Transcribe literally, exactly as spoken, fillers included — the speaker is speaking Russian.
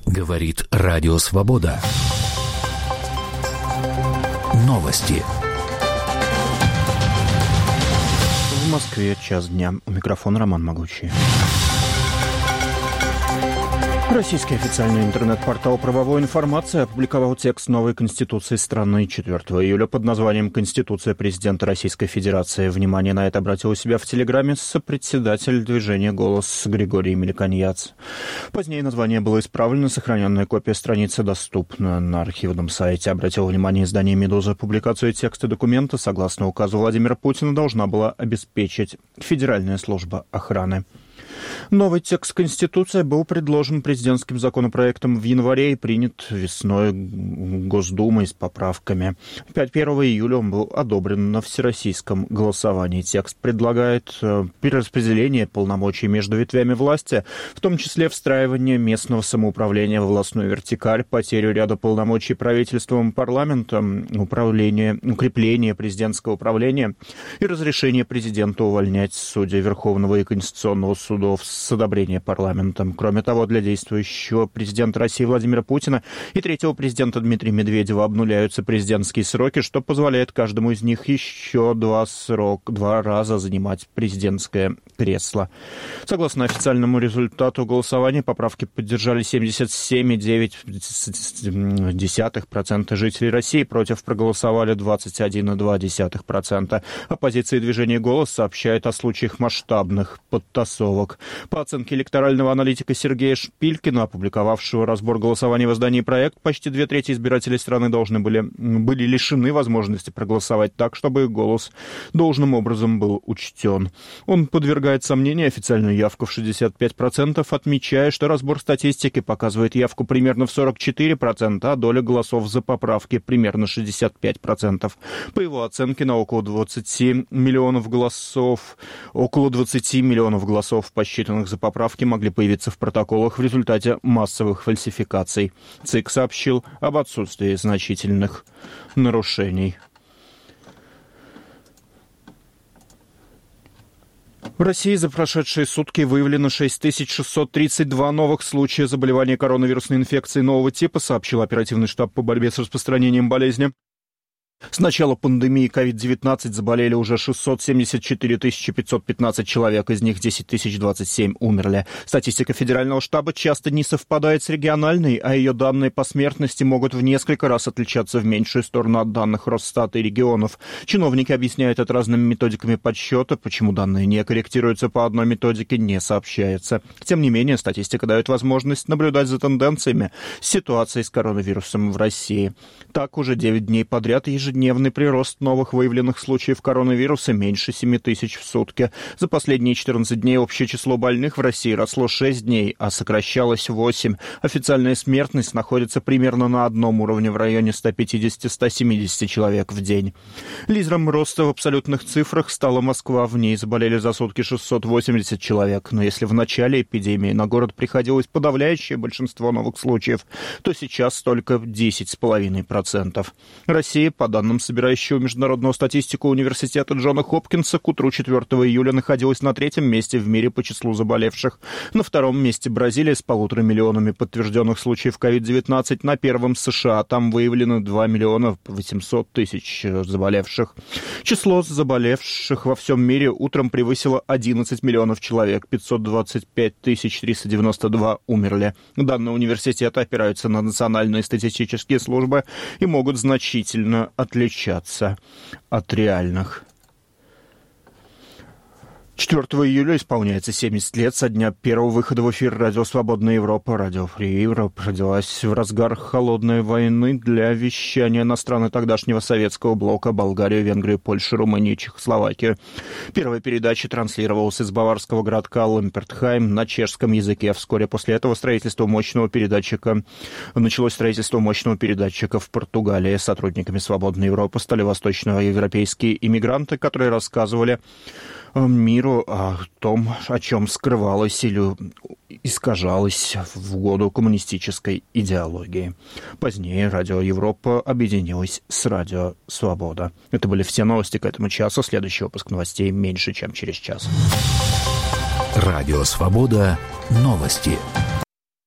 Говорит Радио Свобода. Новости. В Москве час дня. У микрофона Роман Могучий. Российский официальный интернет-портал «Правовой информации» опубликовал текст новой Конституции страны четвёртого июля под названием «Конституция президента Российской Федерации». Внимание на это обратил у себя в Телеграме сопредседатель движения «Голос» Григорий Меликоньяц. Позднее название было исправлено, сохраненная копия страницы доступна на архивном сайте. Обратил внимание издание «Медуза». Публикацию текста документа, согласно указу Владимира Путина, должна была обеспечить Федеральная служба охраны. Новый текст Конституции был предложен президентским законопроектом в январе и принят весной Госдумой с поправками. первого июля он был одобрен на всероссийском голосовании. Текст предлагает перераспределение полномочий между ветвями власти, в том числе встраивание местного самоуправления в властную вертикаль, потерю ряда полномочий правительством и парламентом, управление, укрепление президентского управления и разрешение президента увольнять судей Верховного и Конституционного судов с одобрения парламентом. Кроме того, для действующего президента России Владимира Путина и третьего президента Дмитрия Медведева обнуляются президентские сроки, что позволяет каждому из них еще два, срок, два раза занимать президентское кресло. Согласно официальному результату голосования, поправки поддержали семьдесят семь целых девять десятых процента жителей России, против проголосовали двадцать один целых два десятых процента. Оппозиция движения «Голос» сообщает о случаях масштабных подтасовок. По оценке электорального аналитика Сергея Шпилькина, опубликовавшего разбор голосования в издании «Проект», почти две трети избирателей страны должны были, были лишены возможности проголосовать так, чтобы их голос должным образом был учтен. Он подвергает сомнению официальную явку в шестьдесят пять процентов, отмечая, что разбор статистики показывает явку примерно в сорок четыре процента, а доля голосов за поправки примерно шестьдесят пять процентов. По его оценке, на около двадцати миллионов голосов, около двадцати миллионов голосов, посчитанных за поправки, могли появиться в протоколах в результате массовых фальсификаций. ЦИК сообщил об отсутствии значительных нарушений. В России за прошедшие сутки выявлено шесть тысяч шестьсот тридцать два новых случая заболевания коронавирусной инфекцией нового типа, сообщил оперативный штаб по борьбе с распространением болезни. С начала пандемии ковид девятнадцать заболели уже шестьсот семьдесят четыре тысячи пятьсот пятнадцать человек, из них десять тысяч двадцать семь умерли. Статистика федерального штаба часто не совпадает с региональной, а ее данные по смертности могут в несколько раз отличаться в меньшую сторону от данных Росстата и регионов. Чиновники объясняют это разными методиками подсчета, почему данные не корректируются по одной методике, не сообщается. Тем не менее, статистика дает возможность наблюдать за тенденциями ситуации с коронавирусом в России. Так, уже девять дней подряд ежедневно Ежедневный прирост новых выявленных случаев коронавируса меньше семи тысяч в сутки. За последние четырнадцать дней общее число больных в России росло шесть дней, а сокращалось восемь. Официальная смертность находится примерно на одном уровне в районе сто пятьдесят - сто семьдесят человек в день. Лидером роста в абсолютных цифрах стала Москва. В ней заболели за сутки шестьсот восемьдесят человек. Но если в начале эпидемии на город приходилось подавляющее большинство новых случаев, то сейчас только десять целых пять десятых процента. Россия, по данным По данным собирающего международную статистику университета Джона Хопкинса, к утру четвёртого июля находилась на третьем месте в мире по числу заболевших. На втором месте Бразилия с полутора миллионами подтвержденных случаев ковид девятнадцать. На первом США. Там выявлено два миллиона восемьсот тысяч заболевших. Число заболевших во всем мире утром превысило одиннадцать миллионов человек. пятьсот двадцать пять тысяч триста девяносто два умерли. Данные университета опираются на национальные статистические службы и могут значительно отличаться от реальных. четвёртого июля исполняется семьдесят лет со дня первого выхода в эфир радио «Свободная Европа». Радио Free Europe родилась в разгар холодной войны для вещания на страны тогдашнего советского блока: Болгарию, Венгрию, Польшу, Румынию, Чехословакию. Первая передача транслировалась из баварского городка Лампертхайм на чешском языке. Вскоре после этого строительство мощного передатчика началось строительство мощного передатчика в Португалии. Сотрудниками «Свободной Европы» стали восточноевропейские иммигранты, которые рассказывали миру о том, о чем скрывалось или искажалось в годы коммунистической идеологии. Позднее Радио Европа объединилось с Радио Свобода. Это были все новости к этому часу. Следующий выпуск новостей меньше, чем через час. Радио Свобода. Новости.